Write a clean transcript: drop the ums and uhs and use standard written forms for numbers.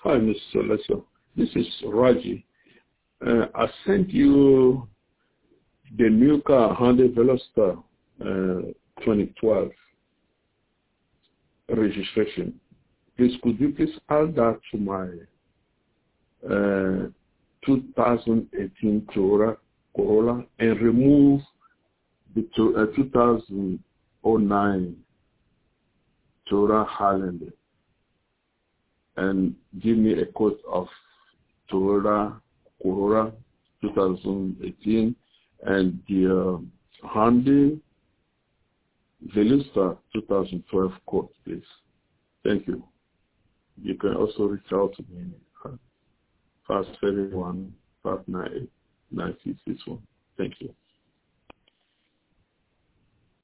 Hi, Mr. Leso. This is Raji. I sent you the new car, Hyundai Veloster 2012 registration. Please, could you please add that to my 2018 Toyota Corolla and remove the 2009 Toyota Highlander and give me a quote of Toyota Corolla 2018 and the Hyundai Veloster 2012 quote, please. Thank you. You can also reach out to me at 571-598-9661. Thank you.